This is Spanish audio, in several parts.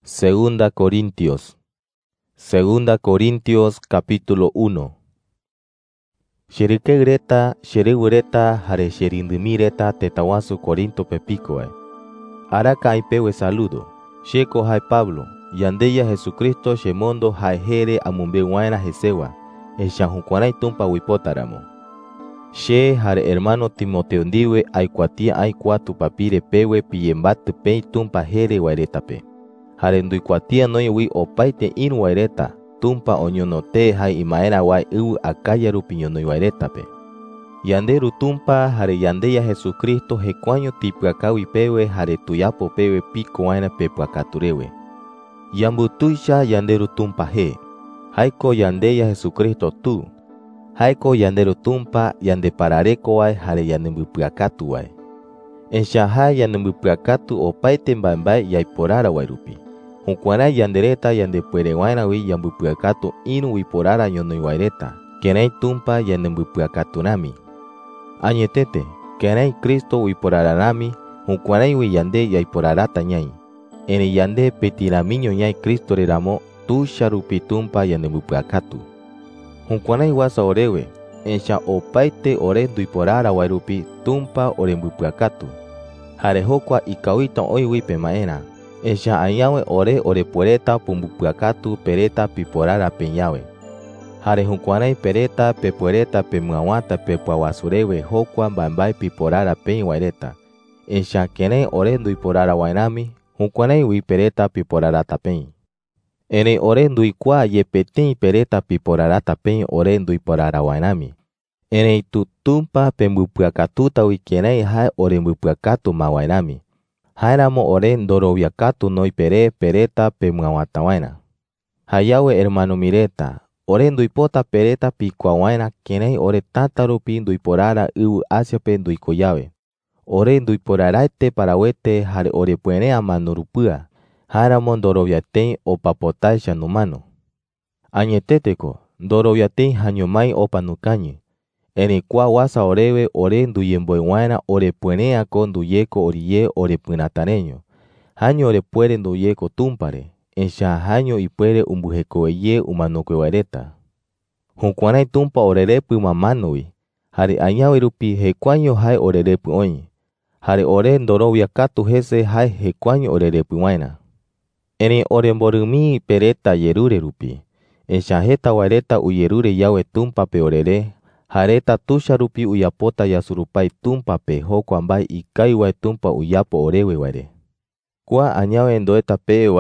Segunda Corintios capítulo 1. Shirikegreta, shirigureta, hare shirindimireta tetawasu Corinto pepicoe. Araka aipewe saludo. Sheko hai Pablo, yandeya Jesucristo shemondo hai jere amumbe waina jesewa. Eshanjukuanai tumpa wipotaramo. She hare hermano Timoteo ndiwe aikuatia aikuatu papire pewe piyembate pei tumpa jere wairetape. Hare nduikuatia noye wi opaite inu waireta, tumpa onyonote hai imaera wai akaya rupiñonoi wairetape. Yanderu tumpa hare yandeya Jesucristo hekuaño tipuakawi pewe hare tuyapo pewe piko waina pepuakaturewe. Yambutuisha yanderu tumpa he. Haiko yandeya Jesucristo tu. Haiko yanderu tumpa yande parareko wai hare yandembupuakatu wai. Enshahai yandembupuakatu opaite mbambai yaiporara wairupi. Hukuana yandereta yandepuere waina wi yambupuakatu inu wiporara nyonoi waireta. Kenai tumpa yandembupuakatu nami. Añetete, kenai Kristo wiporara nami, hukuana wi yande yaiporarata nyai. Ene yande petiramiño nyai Kristo reramo tu sharupi tumpa yandembupuakatu. Hukuana wasa orewe, ensha opaite ore duiporara wairupi tumpa orembupuakatu. Hare hokwa ikawita oi wipe maena. Ensha ayawe ore puereta pumbupuakatu pereta piporara penyawe. Hare hukuanai pereta pepuereta pemuawata pepuawasurewe hokwa bambai piporara penyawaireta. Ensha kenei ore duiporara wainami, hukuanai wi pereta piporara tapen. Ene ore duikwa yepetei pereta piporara tapen ore duiporara wainami. Ene tutumpa pembupuakatuta wikenei hai ore mbupuakatu mawainami. Hairamo ore ndoroviakatu noi pereta pemuawata waina. Hayawe hermano mireta, ore nduipota pereta pikwa waina kenei ore tatarupi nduiporara asiape nduikoyawe. Ore nduiporaraete parawete hare ore puenea manurupua. Hairamo ndoroviatei opapotaisha numano. Añeteteko, ndoroviatei hanyomai opanukañi. Ene kwa wasa orewe ore nduyemboe waina ore puenea con nduyeko oriye ore punatareño. Haño ore puere nduyeko tumpare. Ensha haño ipuere umbujekoeye umanokwe waireta. Hukuanai tumpa orerepu mamanowi. Hare añawe rupi hekuaño hai orerepu oñi. Hare ore ndoroviakatu hese hai hekuaño orerepu waina. Ene ore mborumi pereta yerure rupi. Ensha heta waireta uyerure yawe tumpa pe orere. Hareta tusha rupi uyapota yasurupai tumpa pe hoko ambai ikai wai tumpa uyapo orewe waire. Kwa añawe ndoeta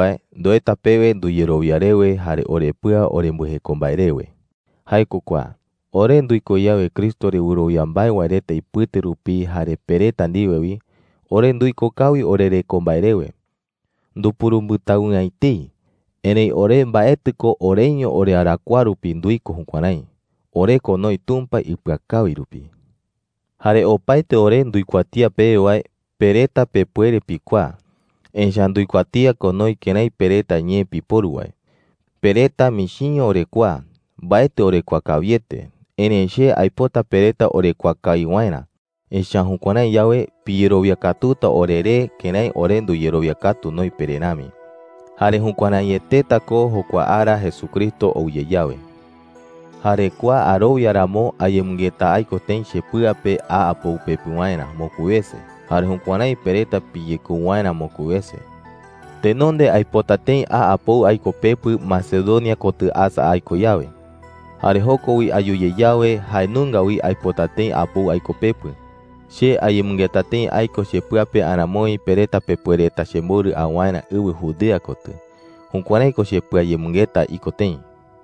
pewe nduyeroviarewe hare orepua orembuhe kombairewe. Haiko kwa, ore nduiko yawe Kristo re uroviambai waireta ipute rupi hare pereta ndiwewi, ore nduiko kawi orere kombairewe. Ndupurumbuta aiti, enei ore mbaetiko oreño ore arakwa rupi nduiko hukuanai. Ore konoi tumpa ipuakawi rupi. Hare opaite ore nduikuatia pewai pereta pepuere pikwa. Ensha nduikuatia konoi kenai pereta nye piporuwai. Pereta mishinyo ore kwa. Baete ore kwa kaviete. Enshe aipota pereta ore kwa kaiwaina. Ensha hukuanai yawe piyeroviakatuta orere kenai ore nduyeroviakatu noi perenami. Hare hukuanai yeteta ko hokwa ara Jesucristo ouye yawe. Hare kwa arovia ramo ayemungeta aiko ten shepuape a apoupepi waina mokuese. Hare hukuanai pereta piyeku waina mokuese. Tenonde aipota ten a apou aiko pepu Macedonia kote asa aiko yawe. Hare hoko wi ayuye yawe hainunga wi aipota ten apou aiko pepu. She ayemungeta ten aiko shepuape anamoi pereta pepuereta shemburu a waina uwe Judea kote. Hukuanai ko shepua ayemungeta iko ten.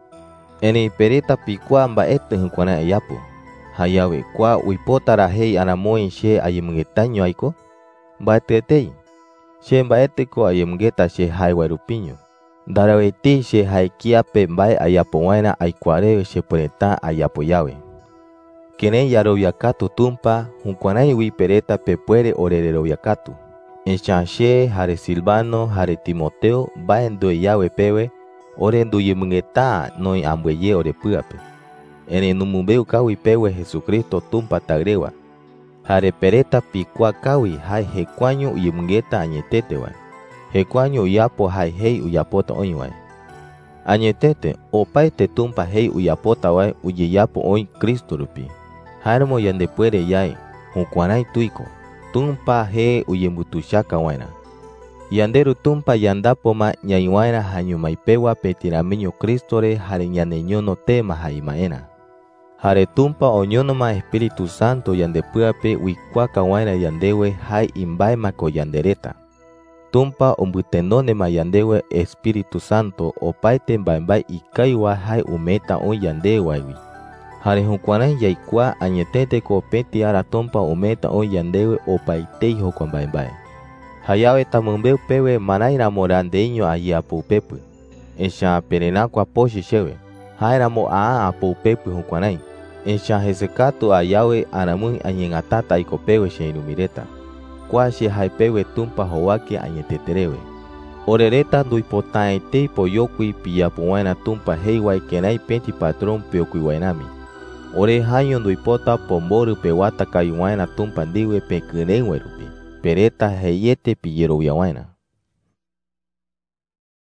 Ene pereta pikwa mbaete hukuana ayapo. Hayawe kwa wipotara hei anamoi she ayemungetaño aiko. Mbaetetei. She mbaete ko ayemungeta she hai wairupinyo. Daraweti she hai kiape mbae ayapo waina aikuare she puereta ayapo yawe. Kene yaroviakatu tumpa hukuanai wi pereta pepuere orereroviakatu. Ensha she hare Silvano hare Timoteo baendoe yawe pewe. Ore nduyemungeta noi ambweye ore puape. Ene numubeu kawi pewe Jesucristo tumpa tagrewa. Hare pereta pikwa kawi hai hekuaño uyemungeta añetetewa. Hekuaño uyapo hai hei uyapota oin wae. Añetete opaete tumpa hei uyapota wae uyeyapo oin Cristo rupi. Jaeramo yandepuere yae hukuanai tuiko tumpa he uyembutushaka waena. Yanderu tumpa yandapoma ñaiwaera hañumaipewa petirameño Cristore jare ñaneñono tema jaimaena. Jare tumpa oñonoma Espíritu Santo yandepyape uikuaka waera yandewe hai imbaemako yandereta. Tumpa ombytenónema yandewe Espíritu Santo opaete mbaembae ikaiwa hai umeta on yandewaigui. Jare hukuanai yaikua añeteteko peti ara tumpa umeta on yandewe opaitei jokua mbaembae. Hayave tamumbeu pewe marairamo randeiño ayeapoupepe. Echa perenakua poshi chewe. Jaeramo aapoupepe hukuanai. Echa hesekatu ayawe aramui añengatata aikopewe cheirumireta. Kuache haipewe tumpa howake añeteterewe. Orereta nduipotaetei poyokui piyapuwaina tumpa heiwai kenai penti patrón peokuiwainami. Ore haño nduipota pomboru pewata kayuwaina tumpa ndiwe pekirengwerupi. Pereta heyete piyerowiawaina.